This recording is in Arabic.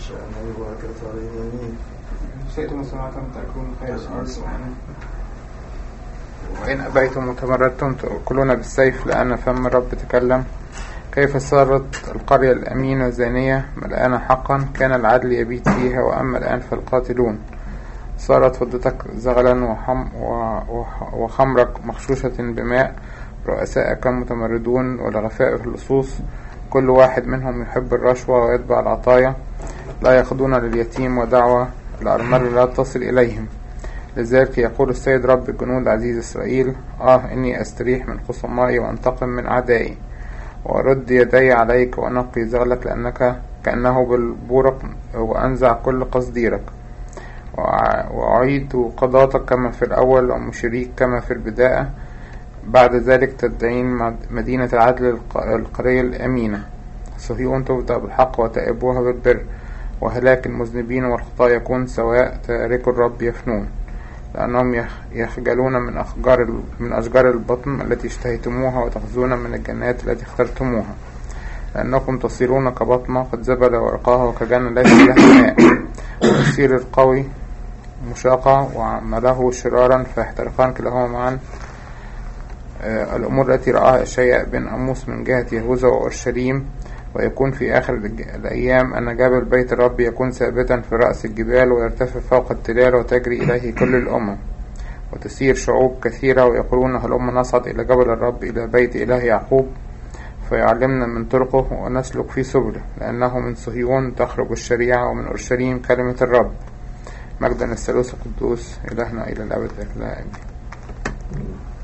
شأنه وكثر يمين شئتم سمعتم تأكلون خير الأرض وإن أبيتم وتمردتم تأكلون بالسيف لأن فم الرب تكلم. كيف صارت القرية الأمينة زانية ملآنة حقا، كان العدل يبيت فيها، وأما الآن فالقاتلون. صارت فضتك زغلا وخمرك مخشوشة بماء، رؤساءك متمردون ولغفاء في اللصوص، كل واحد منهم يحب الرشوة ويتبع العطايا، لا يأخذون لليتيم ودعوة الأرمل لا تصل إليهم. لذلك يقول السيد رب الجنود عزيز إسرائيل: إني أستريح من خصمائي وأنتقم من أعدائي، وأرد يدي عليك وأنقي زغلك لأنك كأنه بالبورق، وأنزع كل قصديرك، وأعيد قضاتك كما في الأول ومشريك كما في البداية. بعد ذلك تدعين مدينة العدل القرية الأمينة. صهيون تبدأ بالحق وتأبوها بالبر، وهلاك المذنبين والخطاة يكون سواء، تارك الرب يفنون، لأنهم يخجلون من أشجار البطن التي اشتهيتموها، وتخزون من الجنات التي اخترتموها، لأنكم تصيرون كبطنة قد زبل ورقاها، وكجنة ليس لها ماء، وتصير القوي مشاقة وعمله شرارا فيحترقان كلاهما معا. الأمور التي رآها أشعياء بن أموس من جهة يهوذا وأورشليم. ويكون في آخر الأيام أن جبل بيت الرب يكون ثابتا في رأس الجبال، ويرتفع فوق التلال، وتجري إليه كل الأمم، وتسير شعوب كثيرة، ويقولون هلما نصعد إلى جبل الرب، إلى بيت إله يعقوب، فيعلمنا من طرقه ونسلك في سبله، لأنه من صهيون تخرج الشريعة، ومن أورشليم كلمة الرب. مجدا الثالوث القدوس إلهنا إلى الأبد. لا آمين.